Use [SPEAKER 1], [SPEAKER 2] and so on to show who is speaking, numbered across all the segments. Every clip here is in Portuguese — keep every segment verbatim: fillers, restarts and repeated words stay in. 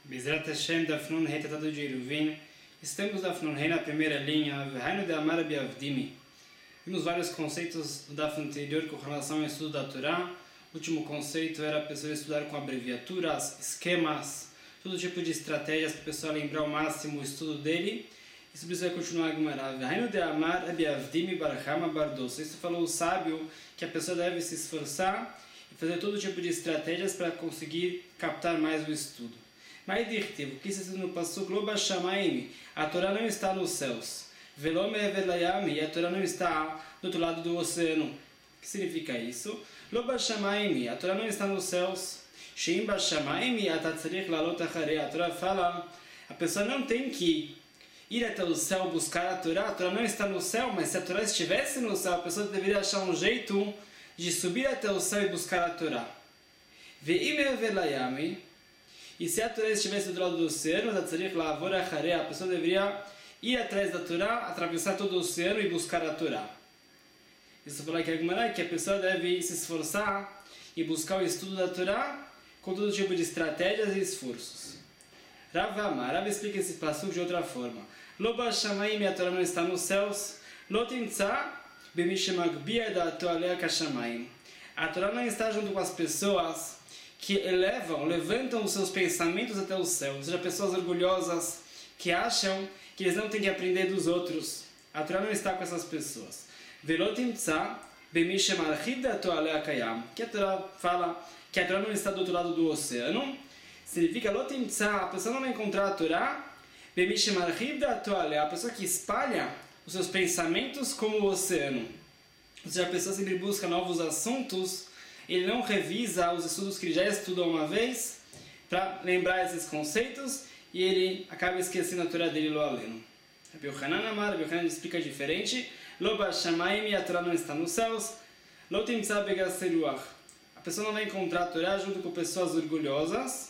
[SPEAKER 1] Bezrat Hashem, Daf Nun Hey, Tratado de Eruvin. Estamos Daf Nun Hey na primeira linha, V'hainu de Amar Biavdimi. Vimos vários conceitos do Daf anterior com relação ao estudo da Torá. O último conceito era a pessoa estudar com abreviaturas, esquemas, todo tipo de estratégias para a pessoa lembrar ao máximo o estudo dele. Isso precisa continuar a Gemara. V'hainu de Amar Biavdimi Barchama Bardoso. Isso falou o sábio que a pessoa deve se esforçar e fazer todo tipo de estratégias para conseguir captar mais o estudo. Mas dirtivo, o que se no Pasuk Loba Shamaim, a Torá não está nos céus. Velome Velayami, a Torá não está do outro lado do oceano. O que significa isso? Loba Shamaim, a Torá não está nos céus. Sheim Ba Shamaim, a Tatzarich Lalot Acharei, a Torá fala, a pessoa não tem que ir até o céu buscar a Torá. A Torá não está no céu, mas se a Torá estivesse no céu, a pessoa deveria achar um jeito de subir até o céu e buscar a Torá. Veime Velayami, e se a Torá estivesse do lado do oceano, a pessoa deveria ir atrás da Torá, atravessar todo o oceano e buscar a Torá. Isso fala que a que a pessoa deve se esforçar e buscar o estudo da Torá com todo tipo de estratégias e esforços. Rav Amar, Rav explica esse passo de outra forma. Loba Shamaim, a Torá não está nos céus. Lotimtza b'mishemagbia da'ato alea kashamayim. A Torá não está junto com as pessoas que elevam, levantam os seus pensamentos até o céu. Ou seja, pessoas orgulhosas que acham que eles não têm que aprender dos outros. A Torá não está com essas pessoas. Velotimtza b'mishemarchid da'ato alea kayam. Que a Torá fala que a Torá não está do outro lado do oceano. Significa, lotimtza, a pessoa não vai encontrar a Torá, b'mishemarchid da'ato alea, a pessoa que espalha os seus pensamentos como o oceano. Ou seja, a pessoa sempre busca novos assuntos. Ele não revisa os estudos que ele já estudou uma vez para lembrar esses conceitos e ele acaba esquecendo a Torá dele lo aleno. Rabbi Yochanan Amar, Rabbi Yochanan explica diferente. Lo b'shamayim, a Torá não está nos céus. Lo timtza begaseruach. A pessoa não vai encontrar a Torá junto com pessoas orgulhosas.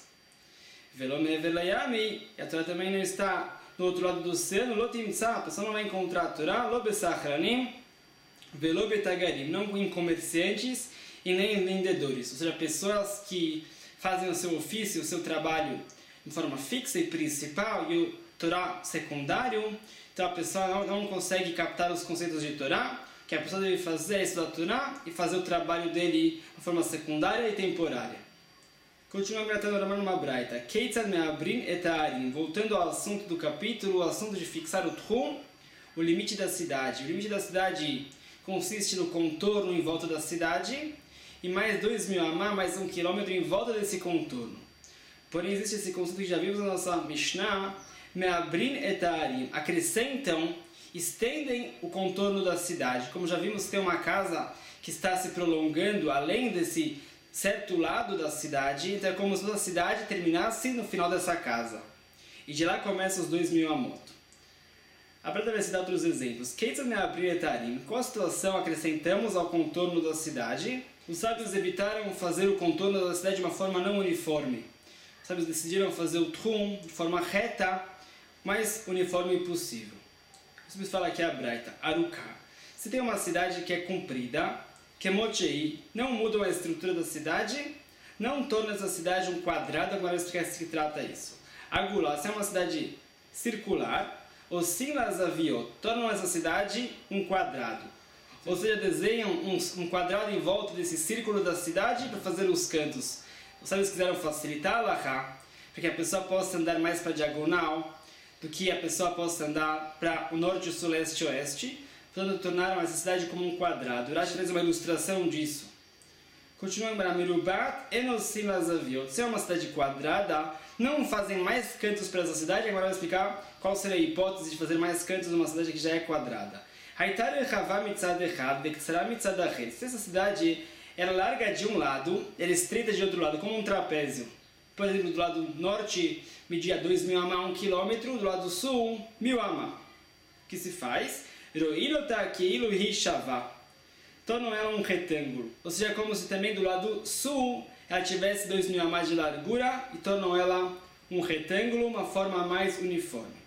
[SPEAKER 1] Velo mevelayami, a Torá também não está no outro lado do oceano. Lo timtza, a pessoa não vai encontrar a Torá. Lo besachranim, velo betagarim, não em comerciantes e nem vendedores, ou seja, pessoas que fazem o seu ofício, o seu trabalho de forma fixa e principal e o Torá secundário. Então a pessoa não, não consegue captar os conceitos de Torá. O que a pessoa deve fazer é estudar Torá e fazer o trabalho dele de forma secundária e temporária. Continuamos tratando agora numa braita. Keitzad me'abrin et ha'arim. Voltando ao assunto do capítulo, o assunto de fixar o tchum, o limite da cidade. O limite da cidade consiste no contorno em volta da cidade e mais dois mil amá, mais um quilômetro em volta desse contorno. Porém, existe esse conceito que já vimos na nossa Mishnah, me'abrin et ha'arim, acrescentam, estendem o contorno da cidade. Como já vimos, tem uma casa que está se prolongando além desse certo lado da cidade, então é como se toda a cidade terminasse no final dessa casa. E de lá começam os dois mil amot. A Brada vai citar outros exemplos. Keitzad me'abrin et ha'arim. Qual a situação acrescentamos ao contorno da cidade? Os sábios evitaram fazer o contorno da cidade de uma forma não uniforme. Os sábios decidiram fazer o tchum de forma reta, mais uniforme possível. Os sábios falam aqui a Braita, Aruká. Se tem uma cidade que é comprida, que é mochei, não mudam a estrutura da cidade, não torna essa cidade um quadrado, agora explicar se que trata isso. Agulá, se é uma cidade circular, ou sim lazaviot, tornam essa cidade um quadrado. Ou seja, desenham um, um quadrado em volta desse círculo da cidade para fazer os cantos. Os sábios quiseram facilitar a Allahá, para que a pessoa possa andar mais para a diagonal, do que a pessoa possa andar para o norte, sul, leste e oeste. Portanto, tornaram essa cidade como um quadrado. Urashi fez uma ilustração disso. Continuando para Mirubat, Enosim Lazaviot. Se é uma cidade quadrada, não fazem mais cantos para essa cidade. Agora eu vou explicar qual seria a hipótese de fazer mais cantos numa cidade que já é quadrada. Se essa cidade ela larga de um lado, ela estreita de outro lado, como um trapézio. Por exemplo, do lado norte media dois mil amá, um quilômetro, do lado sul, mil amá. O que se faz? Tornam ela um retângulo. Ou seja, como se também do lado sul ela tivesse dois mil amá de largura e tornam ela um retângulo, uma forma mais uniforme.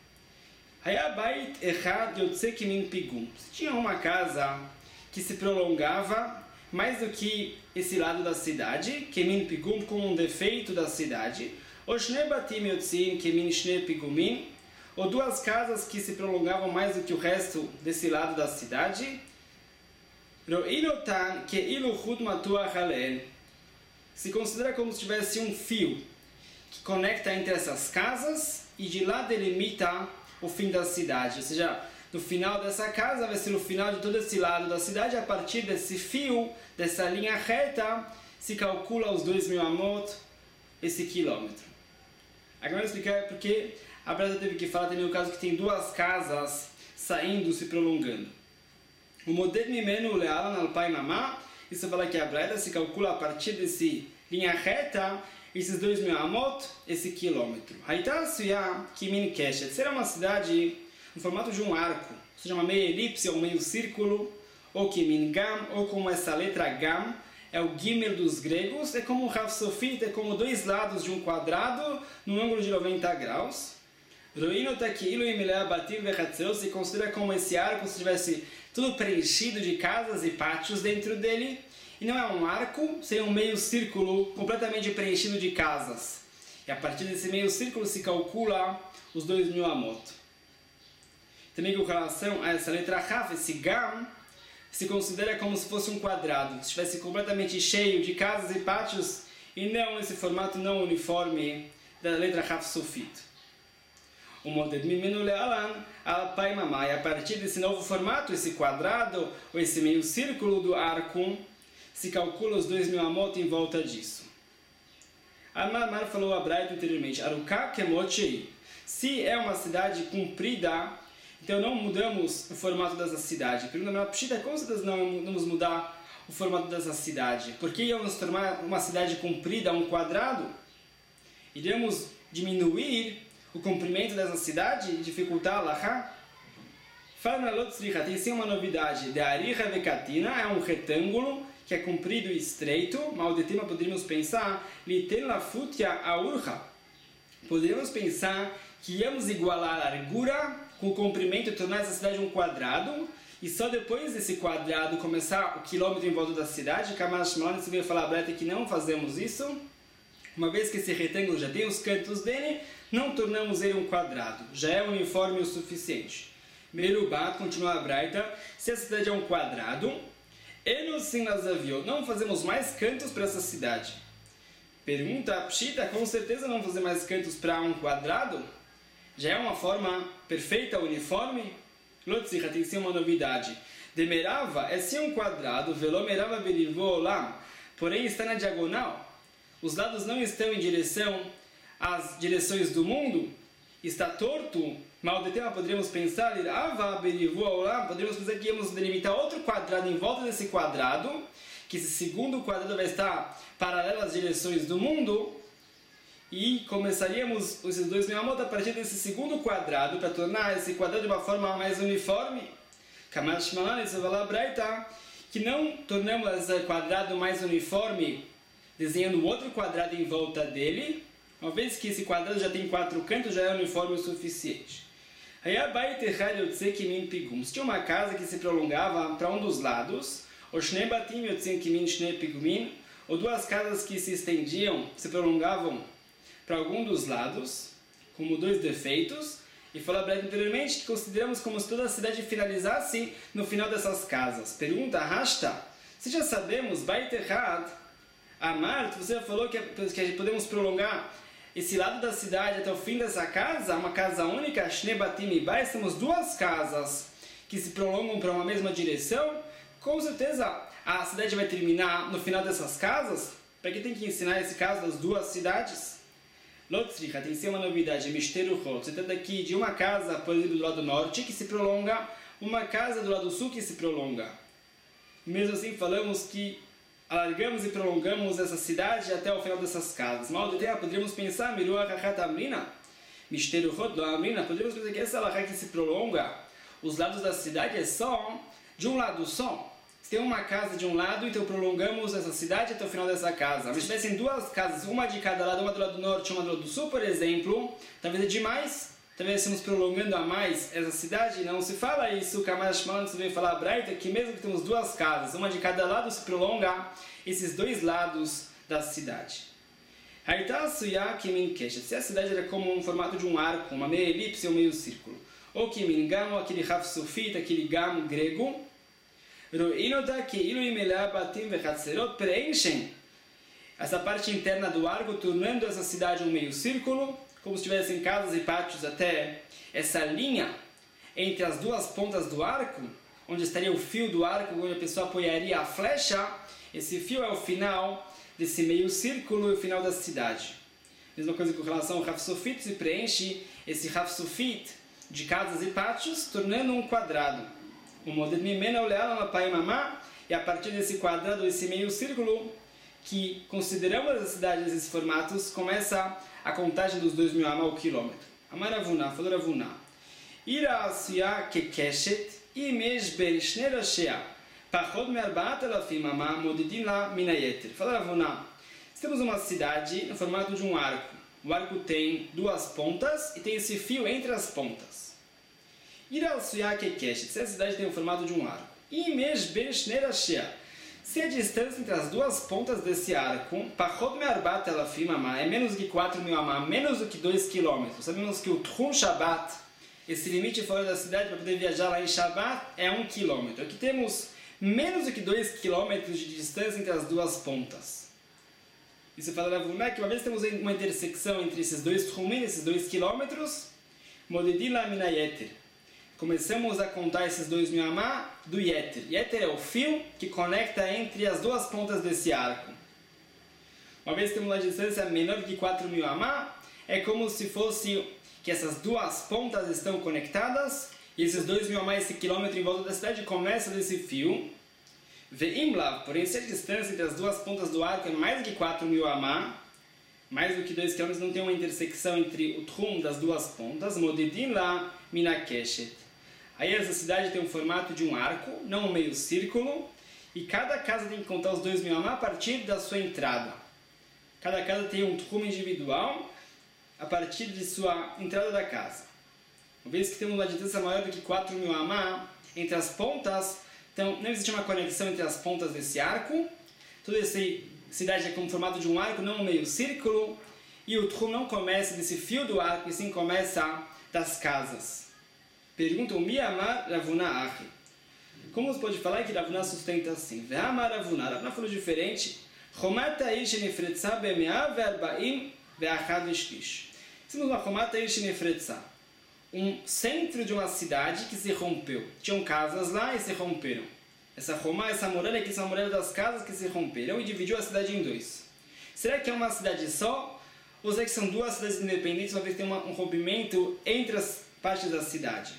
[SPEAKER 1] Se tinha uma casa que se prolongava mais do que esse lado da cidade, que min pigum, com um defeito da cidade, O Shnei Batim Yotzim Kemin Shnei Pigumim, ou duas casas que se prolongavam mais do que o resto desse lado da cidade. Ro'inotan Keilu Chut Matuach Alein, se considera como se tivesse um fio que conecta entre essas casas e de lá delimita o fim da cidade. Ou seja, no final dessa casa vai ser o final de todo esse lado da cidade. A partir desse fio, dessa linha reta, se calcula os dois mil amot, esse quilômetro. Agora eu vou explicar porque a Brada teve que falar também o caso que tem duas casas saindo, se prolongando. O modelo Mimenu Lealan Alpai Mamá, isso fala que a Brada se calcula a partir desse linha reta, esses dois mil amot, esse quilômetro. Haita Suya Kimin Keshet, será uma cidade no formato de um arco, ou seja, uma meia elipse ou um meio círculo, ou Kimin Gam, ou como essa letra Gam, é o Gimel dos gregos, é como um Rav Sofit, é como dois lados de um quadrado, num ângulo de noventa graus. Se considera como esse arco se tivesse tudo preenchido de casas e pátios dentro dele. E não é um arco, seria um meio círculo completamente preenchido de casas. E a partir desse meio círculo se calcula os dois mil amot. Também com relação a essa letra Raf, esse Gam, se considera como se fosse um quadrado. Se estivesse completamente cheio de casas e pátios, e não esse formato não uniforme da letra Raf Sofit. O modelo Mimenu Lealan Alpai Mamai, a partir desse novo formato, esse quadrado, ou esse meio círculo do arco, se calcula os dois mil amot em volta disso. Amar falou a Braita anteriormente, Arukah Kemochei. Se é uma cidade comprida, então não mudamos o formato dessa cidade. Pergunta, mas Pshita, com certeza não vamos mudar o formato dessa cidade? Por que íamos tornar uma cidade comprida um quadrado? Iremos diminuir o comprimento dessa cidade e dificultar a Lahá? Fala na Lotzricha, tem sim uma novidade. De Aricha Vekatina é um retângulo que é comprido e estreito. Mal de tema poderíamos pensar, Liten Lafutia Aurcha. Poderíamos pensar que íamos igualar a largura com o comprimento e tornar essa cidade um quadrado. E só depois desse quadrado começar o quilômetro em volta da cidade. Kamash Malani se veio falar a Breta que não fazemos isso. Uma vez que esse retângulo já tem os cantos dele, não tornamos ele um quadrado. Já é uniforme o suficiente. Merubá, continua a Braita, se a cidade é um quadrado, não fazemos mais cantos para essa cidade. Pergunta a Pshita, com certeza não fazer mais cantos para um quadrado? Já é uma forma perfeita, uniforme? Lotzricha, tem sim uma novidade. Demerava é sim um quadrado, velomerava berivô lá, porém está na diagonal. Os lados não estão em direção às direções do mundo, está torto. Mal de tema poderíamos pensar, poderíamos pensar que íamos delimitar outro quadrado em volta desse quadrado, que esse segundo quadrado vai estar paralelo às direções do mundo, e começaríamos esses dois mil amot a partir desse segundo quadrado, para tornar esse quadrado de uma forma mais uniforme. Kamash Malani, isso vai lá, Braita, que não tornamos esse quadrado mais uniforme, desenhando outro quadrado em volta dele, uma vez que esse quadrado já tem quatro cantos, já é uniforme o suficiente. Se tinha uma casa que se prolongava para um dos lados, ou duas casas que se estendiam, se prolongavam para algum dos lados, como dois defeitos, e falou anteriormente que consideramos como se toda a cidade finalizasse no final dessas casas. Pergunta, Rashta, se já sabemos, Baiterhad, Amar, você já falou que, que podemos prolongar esse lado da cidade até o fim dessa casa, uma casa única, Shnei Batim Ibai, temos duas casas que se prolongam para uma mesma direção, com certeza a cidade vai terminar no final dessas casas. Para que tem que ensinar esse caso das duas cidades? Lotzricha, tem que ser uma novidade, Mishteru Chol. Você trata aqui de uma casa, por exemplo, do lado norte, que se prolonga, uma casa do lado sul que se prolonga. Mesmo assim, falamos que alargamos e prolongamos essa cidade até o final dessas casas. Mal de tempo, poderíamos pensar, Miruah Kachat Amrina, Mistério Chot Lo Amrina, poderíamos pensar que essa alahá que se prolonga, os lados da cidade é só de um lado só. Se tem uma casa de um lado, então prolongamos essa cidade até o final dessa casa. Mas se tivessem duas casas, uma de cada lado, uma do lado norte e uma do lado sul, por exemplo, talvez é demais. Talvez estamos prolongando a mais essa cidade, não se fala isso. Kamash Malani veio falar a Braita que mesmo que temos duas casas, uma de cada lado, se prolonga esses dois lados da cidade. Se a cidade era como um formato de um arco, uma meia elipse ou meio círculo, ou Kimin Gam, ou aquele Raf Sufit, aquele Gam grego, preenchem essa parte interna do arco, tornando essa cidade um meio círculo, como se tivessem casas e pátios até essa linha entre as duas pontas do arco, onde estaria o fio do arco, onde a pessoa apoiaria a flecha. Esse fio é o final desse meio círculo e o final da cidade. Mesma coisa com relação ao Raf Sufit, se preenche esse Raf Sufit de casas e pátios, tornando um quadrado. O modelo Mimena Oleala Pai Mamá, e a partir desse quadrado, esse meio círculo, que consideramos as cidades desses formatos, começa a contagem dos dois mil amá ao quilômetro. Amar Avuná, falou Avuná. Ira Asiya Kekeshet, Imesh Ben Shnei Shea, Pachod Merbat Elafim Amá, Modidin La Minayeter. Falou Avuná. Temos uma cidade no formato de um arco. O arco tem duas pontas e tem esse fio entre as pontas. Ira Asiya Kekeshet, se a cidade tem o formato de um arco. Imesh Ben Shnei Shea. Se a distância entre as duas pontas desse arco, Pachod Me'arbat Elafim Amá, é menos do que quatro mil amá, menos do que dois quilômetros. Sabemos que o Tchum Shabbat, esse limite fora da cidade para poder viajar lá em Shabbat, é um quilômetro. Aqui temos menos do que dois quilômetros de distância entre as duas pontas. Isso fala da Vumé que uma vez temos uma intersecção entre esses dois Tchumim, esses dois quilômetros, Modedin La Minayeter. Começamos a contar esses dois mil amá do Yeter. Yeter é o fio que conecta entre as duas pontas desse arco. Uma vez que temos uma distância menor que quatro mil amá, é como se fosse que essas duas pontas estão conectadas, e esses dois mil amá, esse quilômetro em volta da cidade, começa desse fio. Ve'imlav, porém, se a distância entre as duas pontas do arco é mais do que quatro mil amá, mais do que dois quilômetros, não tem uma intersecção entre o trum das duas pontas, Modedin La Minakeshet. Aí essa cidade tem um formato de um arco, não um meio círculo, e cada casa tem que contar os dois mil amá a partir da sua entrada. Cada casa tem um tchum individual a partir de sua entrada da casa. Uma vez que temos uma distância maior do que quatro mil amá entre as pontas, então não existe uma conexão entre as pontas desse arco. Toda essa cidade é como formato de um arco, não um meio círculo, e o tchum não começa desse fio do arco, e sim começa das casas. Perguntam, Mi Amar Ravuna Achi. Como você pode falar que Ravuna sustenta assim? Ve'amar Ravuna. Ravuna falou diferente. Chomata ish nefretza be'mea ve'arbaim ve'achad v'shlish. Temos uma Chomata ish nefretza. Um centro de uma cidade que se rompeu. Tinham casas lá e se romperam. Essa Chomá, essa muralha aqui são a muralha das casas que se romperam e dividiu a cidade em dois. Será que é uma cidade só? Ou será que são duas cidades independentes, uma vez que tem uma, um rompimento entre as partes da cidade?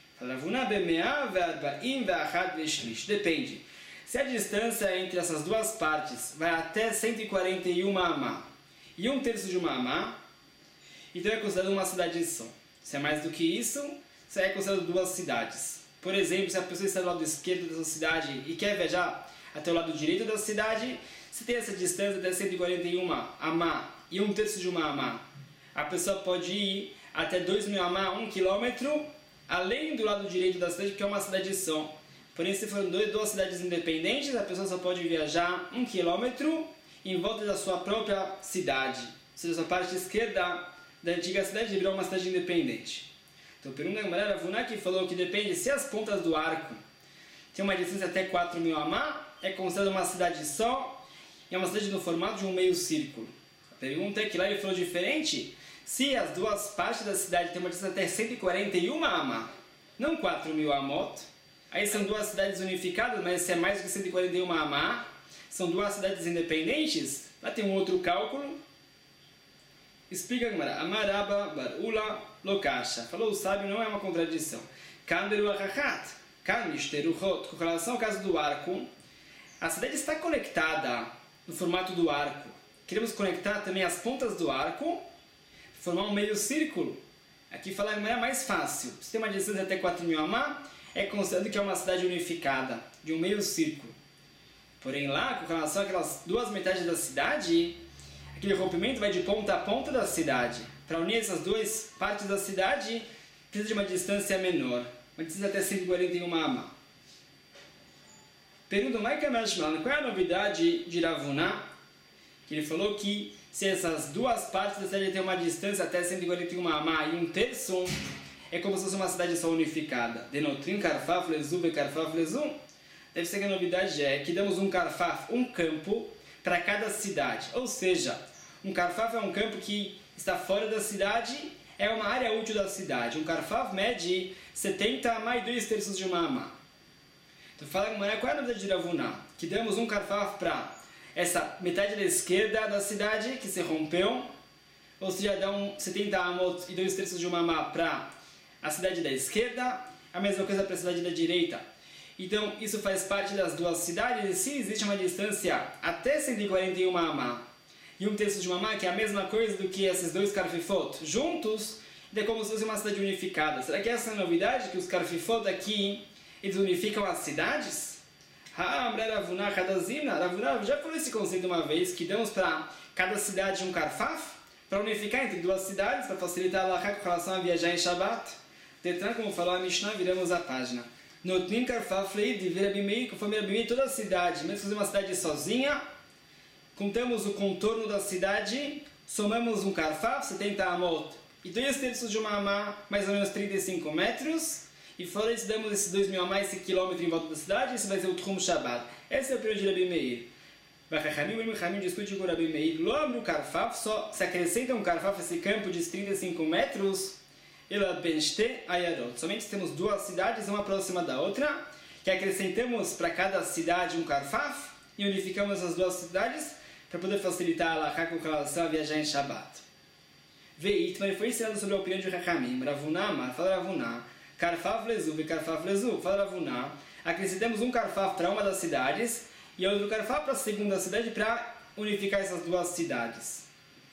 [SPEAKER 1] Depende. Se a distância entre essas duas partes vai até cento e quarenta e um amá e um terço de uma amá, então é considerado uma cidade só. Se é mais do que isso, isso é considerado duas cidades. Por exemplo, se a pessoa está do lado esquerdo dessa cidade e quer viajar até o lado direito da cidade, se tem essa distância até cento e quarenta e um amá e um terço de uma amá, a pessoa pode ir até dois mil amá, um quilômetro, além do lado direito da cidade, porque é uma cidade só. Porém, se forem duas cidades independentes, a pessoa só pode viajar um quilômetro em volta da sua própria cidade. Ou seja, a parte esquerda da antiga cidade virou uma cidade independente. Então, pergunta a Gemara, Ravuna que falou que depende se as pontas do arco têm uma distância até quatro mil amá, é considerada uma cidade só, e é uma cidade no formato de um meio círculo. A pergunta é que lá ele falou diferente. Se as duas partes da cidade têm uma distância até cento e quarenta e um amá, não quatro mil amot, aí são duas cidades unificadas, mas se é mais do que cento e quarenta e um amá, são duas cidades independentes, lá tem um outro cálculo. Explica a Gemara, Amaraba barula lokasha. Falou o sábio, não é uma contradição. Kanderu achachat, kanishterujot. Com relação ao caso do arco, a cidade está conectada no formato do arco. Queremos conectar também as pontas do arco, formar um meio círculo. Aqui falar de maneira mais fácil. Se tem uma distância até quatro mil amá, é considerado que é uma cidade unificada, de um meio círculo. Porém lá, com relação àquelas duas metades da cidade, aquele rompimento vai de ponta a ponta da cidade. Para unir essas duas partes da cidade, precisa de uma distância menor. Uma distância até cento e quarenta e um amá. Pergunta, qual é a novidade de Ravuna? Que ele falou que se essas duas partes da cidade têm uma distância até cento e quarenta e um amá e um terço, é como se fosse uma cidade só unificada. Denotrim karfaf lezu ve karfaf lezu. Deve ser que a novidade é que damos um karfaf, um campo, para cada cidade. Ou seja, um karfaf é um campo que está fora da cidade, é uma área útil da cidade. Um karfaf mede setenta amá e dois terços de uma amá. Então fala qual é a novidade de Ravuná? Que damos um karfaf para essa metade da esquerda da cidade que se rompeu, ou seja, dá um setenta amot e dois terços de uma amá para a cidade da esquerda, a mesma coisa para a cidade da direita. Então, isso faz parte das duas cidades, e se existe uma distância até cento e quarenta e um amá e um terço de uma amá, que é a mesma coisa do que esses dois karfifot juntos, é como se fosse uma cidade unificada. Será que essa é a novidade, que os karfifot aqui, eles unificam as cidades? Ah, Ravuna Hadazimna, Ravuna já falou esse conceito uma vez, que damos para cada cidade um karfaf, para unificar entre duas cidades, para facilitar a halakha com relação a viajar em Shabbat. Detran, como falou a Mishnah, viramos a página. Notnim karfaf lei de Rabi Meir, conforme Rabi Meir, toda a cidade, mesmo fazer uma cidade sozinha, contamos o contorno da cidade, somamos um karfaf, setenta amot, e dois terços de uma amá, mais ou menos trinta e cinco metros, e fora isso, damos esses dois mil amá, esse quilômetro em volta da cidade, esse vai ser o Tchum Shabbat. Esse é o período de Rabi Meir. Bachachamim, o Bachachamim discute com o Rabi Meir. Lo abre o karfaf, só se acrescenta um karfaf, esse campo de trinta e cinco metros, ela benchte ayarot. Somente temos duas cidades, uma próxima da outra, que acrescentamos para cada cidade um karfaf, e unificamos as duas cidades, para poder facilitar a halakha com relação a viajar em Shabbat. Veit, mas foi ensinado sobre a opinião de Chachamim. Ravuná, Amar, fala Ravuná. Karfaf lezu, ve karfaf lezu, fala Ravuná. Acrescentamos um karfaf para uma das cidades e outro karfaf para a segunda cidade para unificar essas duas cidades.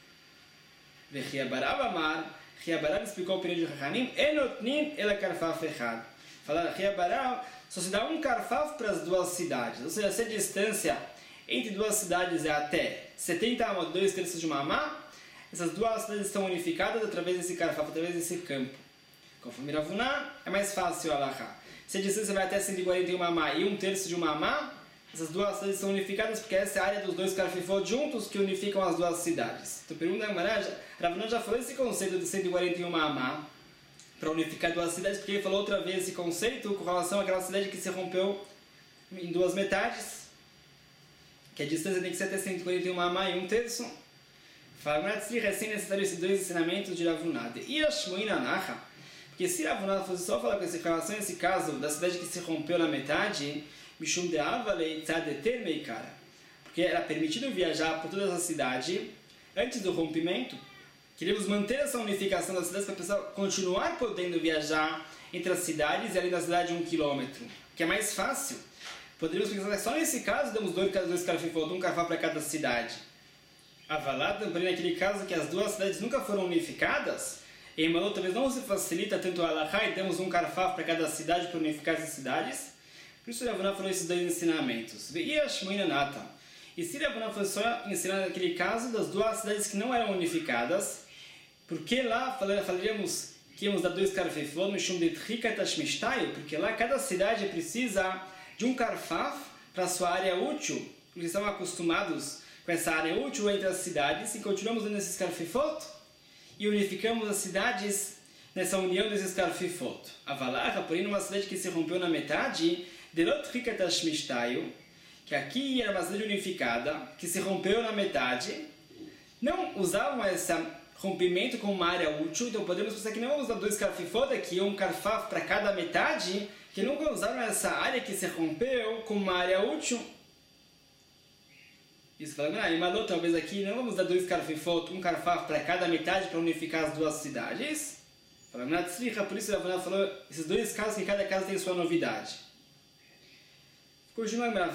[SPEAKER 1] Ve Chiabarav Amar, Chiabarav explicou a opinião de Chachamim. Enotnin ela karfaf echad. Fala Chiabarav, só se dá um karfaf para as duas cidades. Ou seja, se a distância entre duas cidades é até setenta amot, dois terços de uma amá, essas duas cidades estão unificadas através desse karfaf, através desse campo. Conforme Ravuná, é mais fácil a halakha. Se a distância vai até cento e quarenta e um amá e um terço de uma amá, essas duas cidades estão unificadas porque essa é a área dos dois karfifot juntos que unificam as duas cidades. Então pergunta a Gemara, Ravuná já falou esse conceito de cento e quarenta e um amá para unificar duas cidades, porque ele falou outra vez esse conceito com relação àquela cidade que se rompeu em duas metades, que a distância tem que ser até cento e quarenta e um amá e um terço. Fala, é sem necessário esses dois ensinamentos de Ravuná. De Irashmoina Nacha, porque se Ravuná fosse só falar com essa relação, esse caso da cidade que se rompeu na metade, Mishum de Avalei Tzadeter Meikara, porque era permitido viajar por toda essa cidade antes do rompimento, queríamos manter essa unificação das cidades para a pessoa continuar podendo viajar entre as cidades e além da cidade um quilômetro, que é mais fácil. Poderíamos pensar que só nesse caso damos dois, dois karfifot, um karfá para cada cidade. Avalado, porém, naquele caso que as duas cidades nunca foram unificadas, em Malot talvez não se facilita tanto a halakha e temos um karfaf para cada cidade para unificar essas cidades. Por isso Ravuná falou esses dois ensinamentos. E se Ravuná fosse só ensinar naquele caso das duas cidades que não eram unificadas, porque lá falaríamos que íamos dar dois karfifot, porque lá cada cidade precisa de um karfaf para sua área útil, porque estão acostumados com essa área útil entre as cidades, e continuamos dando esses karfifot e unificamos as cidades nessa união desses karfifot. Avalach, porém, numa cidade que se rompeu na metade, que aqui era uma cidade unificada, que se rompeu na metade, não usavam esse rompimento como uma área útil, então podemos pensar que não vamos dar dois karfifot aqui, um karfaf para cada metade, que nunca usaram essa área que se rompeu como uma área útil. Isso fala, ah, em Malot, talvez aqui não vamos dar dois karfifot, um karfaf para cada metade para unificar as duas cidades. Fala, por isso Ravuná falou esses dois casos que cada caso tem sua novidade. Continua a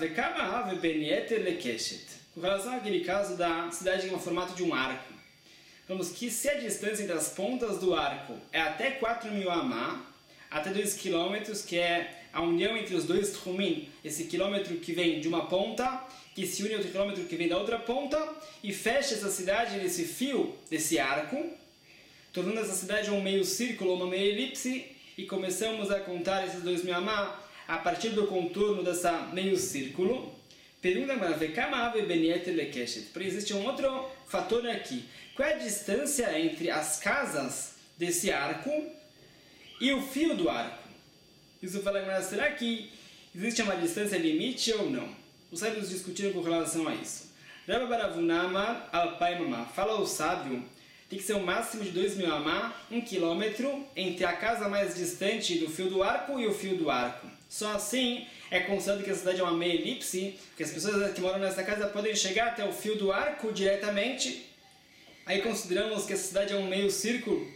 [SPEAKER 1] com relação àquele caso da cidade com o formato de um arco. Vamos que se a distância entre as pontas do arco é até quatro mil amá, até dois quilômetros, que é a união entre os dois tchumim, esse quilômetro que vem de uma ponta, que se une a outro quilômetro que vem da outra ponta, e fecha essa cidade nesse fio, desse arco, tornando essa cidade um meio círculo, uma meia elipse, e começamos a contar esses dois mil amá a partir do contorno dessa meio círculo. Pergunta, mas existe um outro fator aqui. Qual é a distância entre as casas desse arco e o fio do arco? Isso fala, será que existe uma distância limite ou não? Os sábios discutiram com relação a isso. Rabba Baravuna Amar Alpai Mamá. Fala o sábio, tem que ser um máximo de dois mil amá, um quilômetro, entre a casa mais distante do fio do arco e o fio do arco. Só assim é considerado que a cidade é uma meia elipse, porque as pessoas que moram nessa casa podem chegar até o fio do arco diretamente. Aí consideramos que a cidade é um meio círculo.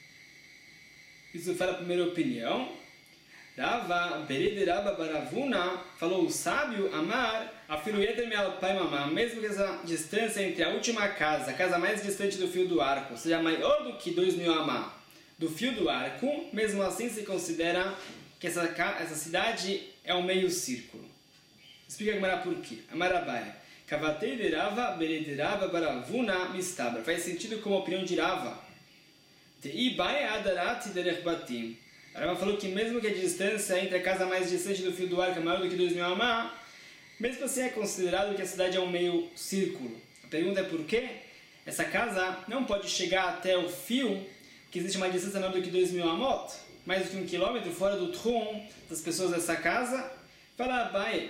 [SPEAKER 1] Isso foi a primeira opinião. Rava, Bered Rabba Baravuna, falou o sábio, Amar, afilo Yeder Me'al Pai Mamá, mesmo que essa distância entre a última casa, a casa mais distante do fio do arco, seja maior do que dois mil amá do fio do arco, mesmo assim se considera que essa, essa cidade é um meio círculo. Explica a Gemara por quê. Amarabai, Kavatei de Rava, Bered Rabba Baravuna, Mistabra. Faz sentido como a opinião de Rava. Tei Bai Adarat Derech Batim. A Rava falou que mesmo que a distância entre a casa mais distante do fio do arco é maior do que dois mil amá, mesmo assim é considerado que a cidade é um meio círculo. A pergunta é por quê? Essa casa não pode chegar até o fio, que existe uma distância maior do que dois mil amot, mais do que um quilômetro fora do trum das pessoas dessa casa. Fala Abai,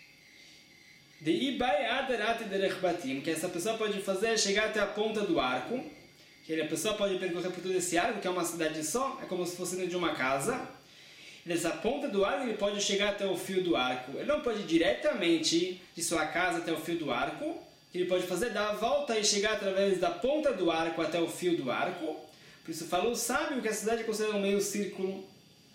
[SPEAKER 1] de Ibai Adarat Derech Batim, que essa pessoa pode fazer chegar até a ponta do arco, que a pessoa pode percorrer por todo esse arco, que é uma cidade só, é como se fosse dentro de uma casa. E dessa ponta do arco ele pode chegar até o fio do arco. Ele não pode ir diretamente de sua casa até o fio do arco. Ele pode fazer dar a volta e chegar através da ponta do arco até o fio do arco. Por isso falou o sábio que a cidade é considerada um meio círculo.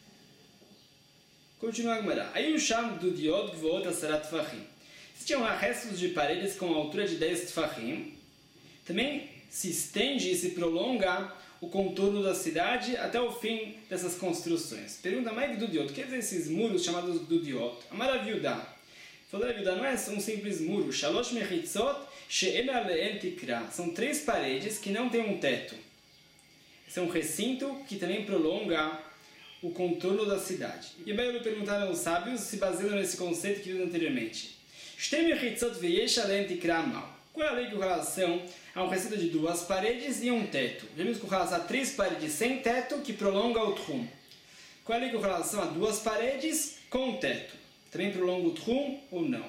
[SPEAKER 1] Continua a Gemara. Aí o cham do diod gvoot asarat tfachim. Existiam restos de paredes com a altura de dez tfachim. Também se estende e se prolonga o contorno da cidade até o fim dessas construções. Pergunta mais do diot, o que é esses muros chamados do diot? A maravilha. Falou a Raviuda, não é um simples muro. Shalosh mechitzot she'ena le'en tikra. São três paredes que não têm um teto. Esse é um recinto que também prolonga o contorno da cidade. E bem, eu perguntaram aos sábios se baseando nesse conceito que vimos anteriormente. Shte mechitzot ve'yesh le'en tikra mal. Qual é a lei com relação a um recinto de duas paredes e um teto? Vemos com relação a três paredes sem teto que prolonga o trum. Qual é a lei com relação a duas paredes com teto? Também prolonga o trum ou não?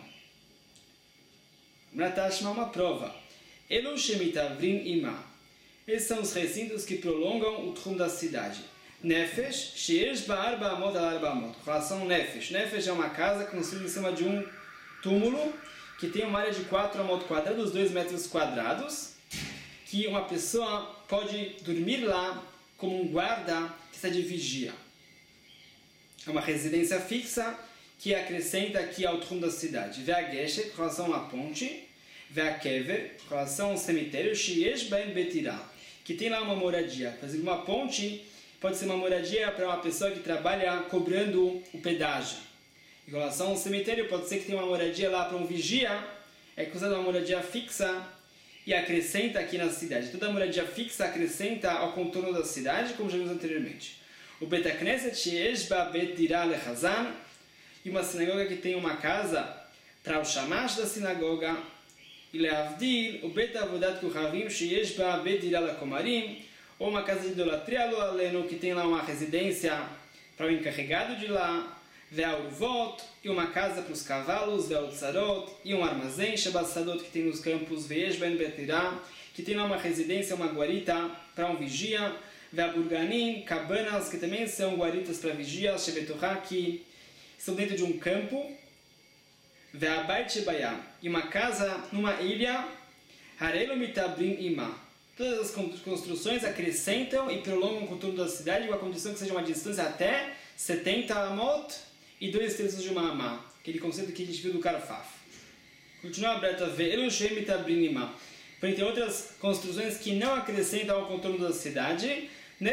[SPEAKER 1] Mratashma uma prova. Elu shemitavrin ima. Esses são os recintos que prolongam o trum da cidade. Nefesh, sheesh ba'ar ba'amot al ba'amot. Com relação a Nefesh. Nefesh é uma casa construída em cima de um túmulo que tem uma área de quatro amot quadrados, dois metros quadrados, que uma pessoa pode dormir lá como um guarda que está de vigia. É uma residência fixa que acrescenta aqui ao trum da cidade. Ve'a geshet, com relação à ponte. Ve'a kever, com relação ao cemitério. Sheyesh ben betirá, que tem lá uma moradia. Por exemplo, uma ponte pode ser uma moradia para uma pessoa que trabalha cobrando o pedágio. Em relação ao cemitério, pode ser que tenha uma moradia lá para um vigia, é considerada uma moradia fixa e acrescenta aqui na cidade. Toda moradia fixa acrescenta ao contorno da cidade, como já vimos anteriormente. O Bet HaKnesset sheyesh ba bet dirá lechazan, e uma sinagoga que tem uma casa para o shamash da sinagoga, e leavdil, o Bet Avodat Kuchavim sheyesh ba bet dirá lekomarim, ou uma casa de idolatria lo aleno, que tem lá uma residência para o encarregado de lá, Ve'aurvot, e uma casa para os cavalos, Ve'autzarot, e um armazém, Shabassadot, que tem nos campos, Ve'esh ben betirá, que tem lá uma residência, uma guarita para um vigia, Ve'aburganim, cabanas, que também são guaritas para vigias, Shebetorá, que estão dentro de um campo, Ve'abayt shebayam, e uma casa numa ilha, Harelo mitabrim ima. Todas as construções acrescentam e prolongam o contorno da cidade com a condição que seja uma distância até setenta amot e dois terços de uma amá, aquele conceito que a gente viu do Karfaf. Continua a Breta V. Por entre outras construções que não acrescentam ao contorno da cidade,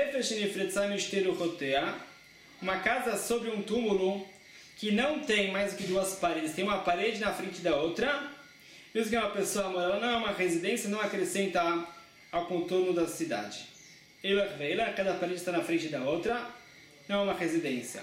[SPEAKER 1] uma casa sobre um túmulo que não tem mais do que duas paredes, tem uma parede na frente da outra, mesmo que uma pessoa mora lá, não é uma residência, não acrescenta ao contorno da cidade. Cada parede está na frente da outra, não é uma residência.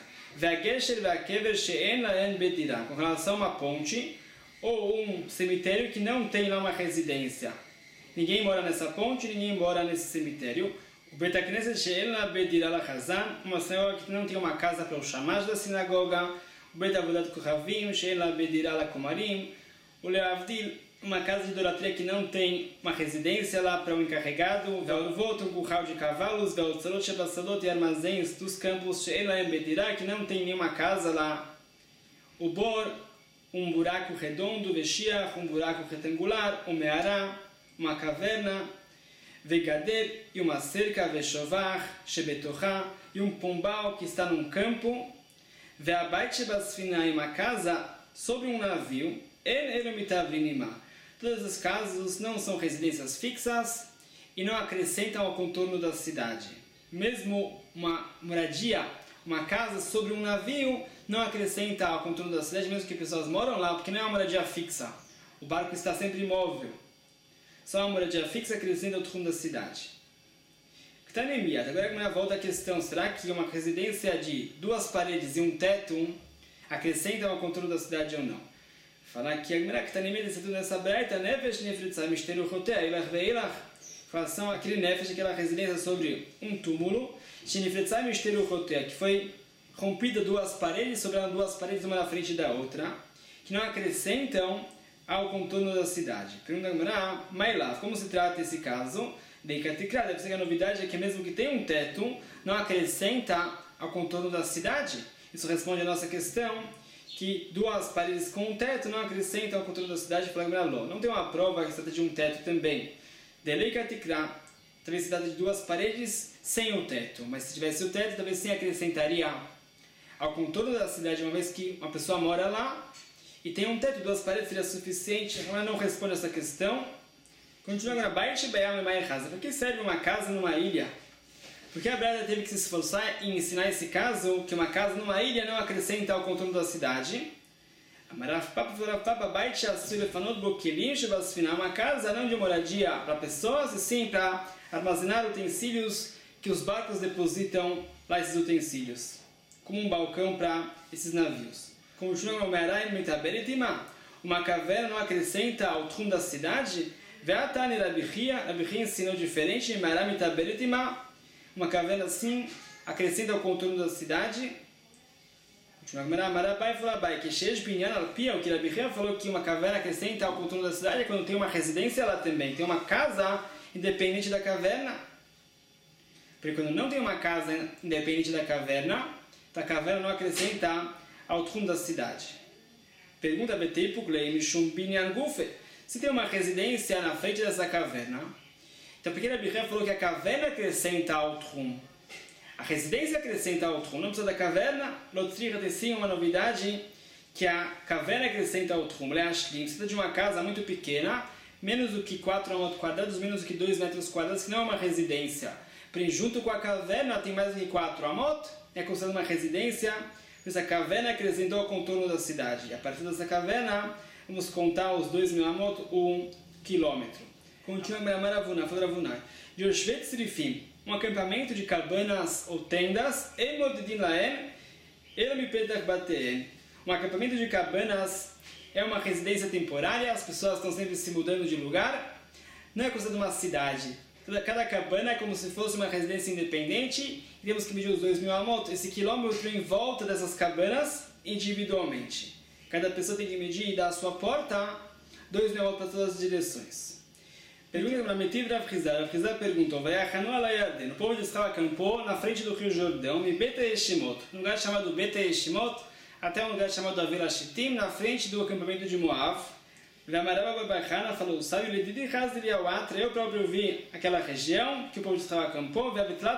[SPEAKER 1] Com relação a uma ponte ou um cemitério que não tem lá uma residência ninguém mora nessa ponte, ninguém mora nesse cemitério. O Bet HaKnesset she'en la bet dira lachazan, uma sinagoga que não tem uma casa para o shamash da sinagoga. O Bet Avodat Kohavim she'en la bet dira lakomarim. O Leavdil, uma casa de idolatria que não tem uma residência lá para o encarregado. Ve'olvot, um curral de cavalos. Ve'otzalot shebasadot, e armazéns dos campos she'en la bet dira, que não tem nenhuma casa lá. O Bor, um buraco redondo. Ve'shiach, um buraco retangular. O Me'ará, uma caverna. Vegader, e uma cerca. Ve'shovach shebetochá, e um pombal que está num campo. Ve'abait shebasfina, e uma casa sobre um navio. En elomitavrinima. Todas as casas não são residências fixas e não acrescentam ao contorno da cidade. Mesmo uma moradia, uma casa sobre um navio, não acrescenta ao contorno da cidade, mesmo que pessoas moram lá, porque não é uma moradia fixa. O barco está sempre imóvel. Só uma moradia fixa acrescenta ao contorno da cidade. Ktanemiat. Agora na volta à questão, será que uma residência de duas paredes e um teto acrescenta ao contorno da cidade ou não? Falar que a Gemara que está nessa breita, nefesh nefritzah mishteru chotea, ilach veilach, relação àquele nefesh, aquela residência sobre um túmulo, shenefritzah mishteru chotea, que foi rompida duas paredes, sobraram duas paredes uma na frente da outra, que não acrescentam ao contorno da cidade. Pergunta a Gemara, mailav, como se trata esse caso? Deikatikra, deve ser que a novidade é que mesmo que tenha um teto, não acrescenta ao contorno da cidade. Isso responde à nossa questão, que duas paredes com um teto não acrescentam ao contorno da cidade. Não tem uma prova que se trata de um teto também. Deleikatikra, talvez se trata de duas paredes sem o teto, mas se tivesse o teto, talvez sim acrescentaria ao contorno da cidade, uma vez que uma pessoa mora lá e tem um teto, duas paredes seria suficiente. Ela não responde essa questão. Continua agora, por que serve uma casa numa ilha? Porque a Brada teve que se esforçar em ensinar esse caso, que uma casa numa ilha não acrescenta ao contorno da cidade. Uma casa não de moradia para pessoas, e sim para armazenar utensílios que os barcos depositam lá, esses utensílios, como um balcão para esses navios. Uma caverna não acrescenta ao trum da cidade. Ve'atani Rabihia, Rabihia ensinou diferente. Uma caverna assim acrescenta ao contorno da cidade. Marabai falou que Shesh Binyan Alpia, o que Rabihia falou que uma caverna acrescenta ao contorno da cidade é quando tem uma residência lá também, tem uma casa independente da caverna. Porque quando não tem uma casa independente da caverna, a caverna não acrescenta ao trum da cidade. Pergunta Betei Puglei Mishum Binyan Gufe. Se tem uma residência na frente dessa caverna, então por que Rabihia falou que a caverna acrescenta ao trum? A residência acrescenta ao trum, não precisa da caverna. Lotricha tem sim uma novidade, que a caverna acrescenta ao trum. Leashlim, precisa de uma casa muito pequena, menos do que quatro metros quadrados, menos do que dois metros quadrados, que não é uma residência. Porém, junto com a caverna tem mais do que quatro amot, é considerada uma residência. Essa caverna acrescentou ao contorno da cidade. E a partir dessa caverna, vamos contar os dois mil amot, um quilômetro. Continua a Maravuna, falou Ravunai. Yoshvet Srifim, um acampamento de cabanas ou tendas, Emodidin Laem, Elomipetach Bateen. Um acampamento de cabanas é uma residência temporária, as pessoas estão sempre se mudando de lugar, não é considerado uma cidade. Cada cabana é como se fosse uma residência independente, e temos que medir os dois mil amot, esse quilômetro em volta dessas cabanas individualmente. Cada pessoa tem que medir e dar a sua porta dois mil amot para todas as direções. Pergunta para Metiv Rav Chizar. Rav Chizar perguntou: o povo de Israel acampou na frente do rio Jordão, em Bet Yeshimot, um lugar chamado Bet Yeshimot, até um lugar chamado Avela Shittim, na frente do acampamento de Moav. Ramarava Babachana falou: sabe, eu próprio vi aquela região que o povo de Israel acampou,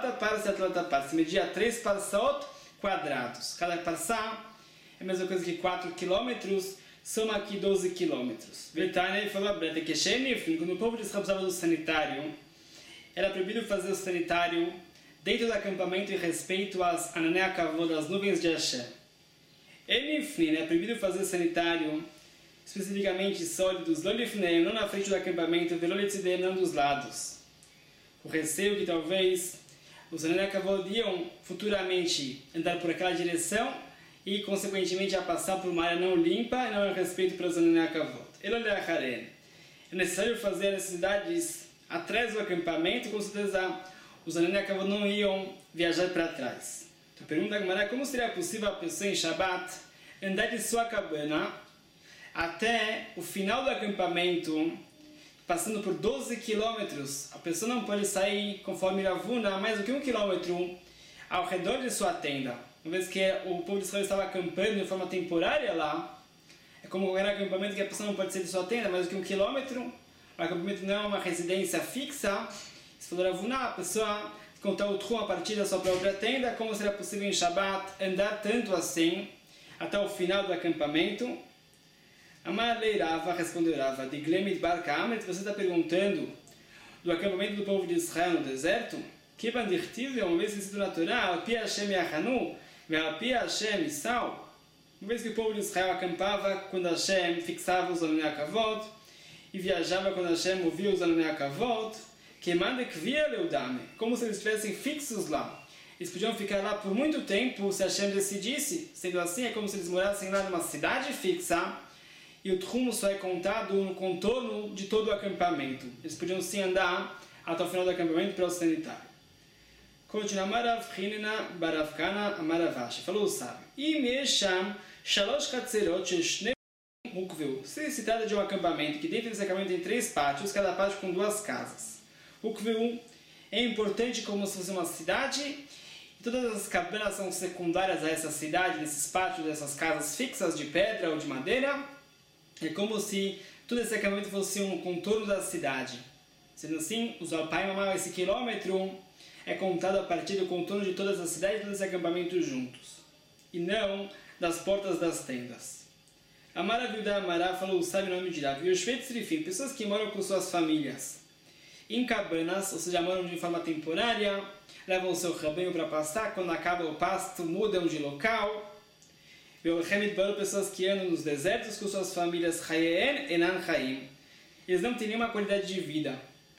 [SPEAKER 1] se media três parsaot quadrados. Cada parsá é a mesma coisa que quatro quilômetros. Soma aqui doze quilômetros. Betânia falou a Breta que quando o povo de Israel precisava do sanitário, era proibido fazer o sanitário dentro do acampamento em respeito às Ananeakavod, das nuvens de Hashem. Enifnin, é proibido fazer o sanitário especificamente sólidos, lolifnem, não na frente do acampamento, velolitzidem, não dos lados. O receio que talvez os Ananeakavod iam futuramente andar por aquela direção e, consequentemente, a passar por uma área não limpa e não é respeito para os Ananeakavod. É necessário fazer as necessidades atrás do acampamento, com certeza os Ananiakavod não iam viajar para trás. Então pergunta a Gemara, como seria possível a pessoa em Shabbat andar de sua cabana até o final do acampamento, passando por doze quilômetros? A pessoa não pode sair, conforme Ravuna, mais do que um quilômetro ao redor de sua tenda. Uma vez que o povo de Israel estava acampando de forma temporária lá, é como qualquer acampamento que a pessoa não pode sair de sua tenda mais do que um quilômetro. O acampamento não é uma residência fixa. Se for Ravuna, a pessoa contar o trum a partir da sua própria tenda. Como será possível em Shabbat andar tanto assim até o final do acampamento? Amar lei Rava, respondeu Rava, de Glemit Bar Kaamet, você está perguntando do acampamento do povo de Israel no deserto? Que bandirtive, uma vez que se na Torá, Alpi Hashem Yachanu, Alpi Hashem Isau. Uma vez que o povo de Israel acampava quando Hashem fixava os Ananiakavod e viajava quando Hashem ouvia os Ananiakavod, que manda que via Leudame, como se eles estivessem fixos lá. Eles podiam ficar lá por muito tempo se Hashem decidisse. Sendo assim, é como se eles morassem lá numa cidade fixa e o trum só é contado no contorno de todo o acampamento. Eles podiam sim andar até o final do acampamento para o sanitário. Continua Marav Chinina Baravkana Amaravashi. Falou o sábio. E Mesham Shalosh Katzerot Shne Mukveu. Se se trata de um acampamento que dentro desse acampamento tem três pátios, cada pátio com duas casas. Mukveu é importante como se fosse uma cidade. E todas as cabanas são secundárias a essa cidade, nesses pátios, dessas casas fixas de pedra ou de madeira. É como se todo esse acampamento fosse um contorno da cidade. Sendo assim, os Alpai Mamá, esse quilômetro é contado a partir do contorno de todas as cidades e todos esses acampamentos juntos, e não das portas das tendas. Amara Viuda Amará falou, sabe o nome de Rav, e os Shvetzrifim, pessoas que moram com suas famílias em cabanas, ou seja, moram de forma temporária, levam o seu rebanho para pastar, quando acaba o pasto, mudam de local. Pessoas que andam nos desertos com suas famílias, eles não têm nenhuma qualidade de vida.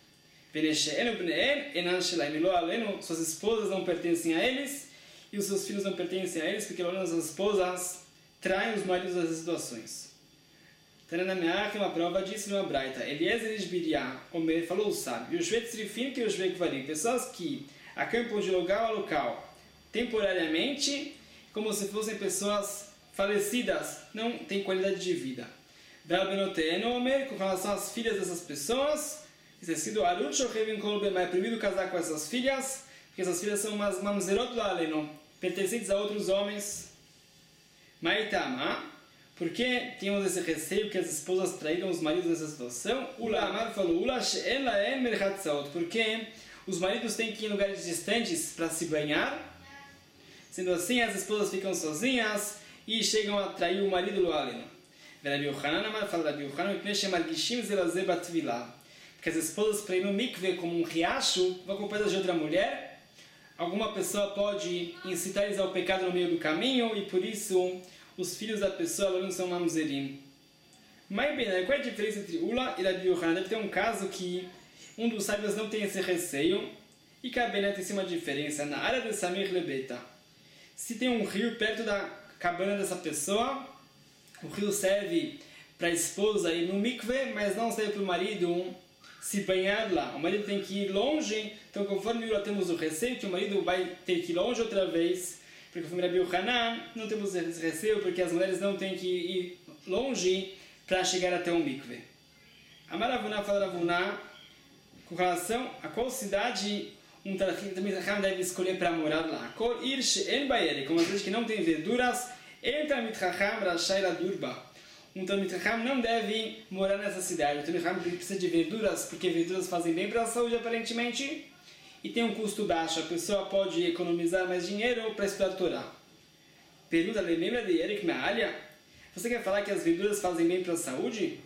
[SPEAKER 1] Suas esposas não pertencem a eles e os seus filhos não pertencem a eles, porque as esposas traem os maridos das situações. Tananameach, uma prova disso numa braita. Eliezer Isbiriá, Omer, falou o sábio, e os Shvetzrifim que os Shvekvarim, pessoas que acampam de local a local temporariamente, como se fossem pessoas falecidas, não têm qualidade de vida. Omer, com relação às filhas dessas pessoas, é sido Arut Shochevim Kolbem, é proibido casar com essas filhas, porque essas filhas são umas mamzerot laleno, pertencentes a outros homens. Maitama, porque tínhamos esse receio que as esposas traíram os maridos nessa situação? Ula Amar falou, Ula She'en Laem Merchat Saot, porque os maridos têm que ir em lugares distantes para se banhar. Sendo assim, as esposas ficam sozinhas e chegam a trair o marido laleno. Rabi Yochanan Amar fala, Rabi Yochanan, que Neshem Margishim Zelazeh Batvilah, que as esposas para ir no mikve como um riacho vão acompanhadas de outra mulher. Alguma pessoa pode incitar eles ao pecado no meio do caminho e por isso os filhos da pessoa não são mamzerim. Mas bem, qual é a diferença entre Ula e Rabi Yochanan? Deve ter um caso que um dos sábios não tem esse receio e que a Bené tem uma diferença. Na área de Samir Lebeta, se tem um rio perto da cabana dessa pessoa, o rio serve para a esposa ir no mikve, mas não serve para o marido se banhar lá. O marido tem que ir longe, então conforme nós temos o receio que o marido vai ter que ir longe outra vez, porque conforme Rabi Yochanan, não temos esse receio porque as mulheres não têm que ir longe para chegar até o mikve. Amar Ravuna fala Ravuna, com relação a qual cidade um Talmid deve escolher para morar lá. Kol ir she'en bayere, como uma cidade que não tem verduras, el Talmid Chacham rashai ladurba. Um Talmid Chacham não deve morar nessa cidade. O Talmid Chacham precisa de verduras, porque verduras fazem bem para a saúde, aparentemente, e tem um custo baixo. A pessoa pode economizar mais dinheiro para estudar a Torá. Pergunta, lembra de Eric Mealia? Você quer falar que as verduras fazem bem para a saúde?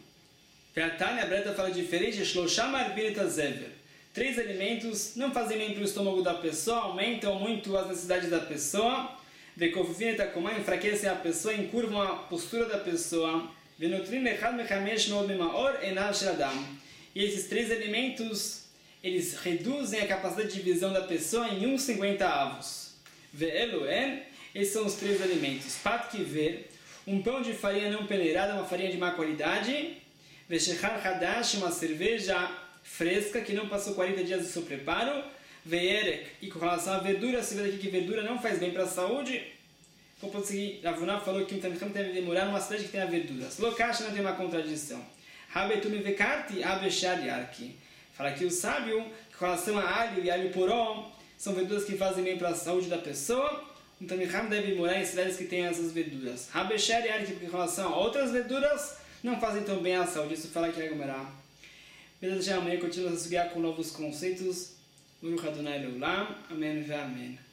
[SPEAKER 1] A Tânia Breta fala diferente. Shlosham arbin tazever. Três alimentos não fazem bem para o estômago da pessoa, aumentam muito as necessidades da pessoa. Vekofivin etakomá, enfraquecem a pessoa, encurvam a postura da pessoa. Venotrin lechad mechamesh meod memaor enal sheladam. E esses três alimentos, eles reduzem a capacidade de visão da pessoa em uns cinquenta avos. Ve'eloen, esses são os três alimentos. Pat kiver, um pão de farinha não peneirada, uma farinha de má qualidade. Veshechar hadash, uma cerveja fresca, que não passou quarenta dias do seu preparo, veierek, e com relação à verdura, você vê aqui que verdura não faz bem para a saúde. Vou conseguir, Ravunah falou que um tamicam deve demorar numa cidade que tenha verduras. Lokash não tem uma contradição. Rabetum vekarti abeshar yarki. Fala que o sábio, com relação a alho e alho poró, são verduras que fazem bem para a saúde da pessoa. Um tamicam deve morar em cidades que tenham essas verduras. Abeshar yarki, porque com relação a outras verduras, não fazem tão bem à saúde. Isso fala que é Gemara. Beleza, amanhã continua a estudar com novos conceitos. Baruch Adonai Leolam. Amém e amém.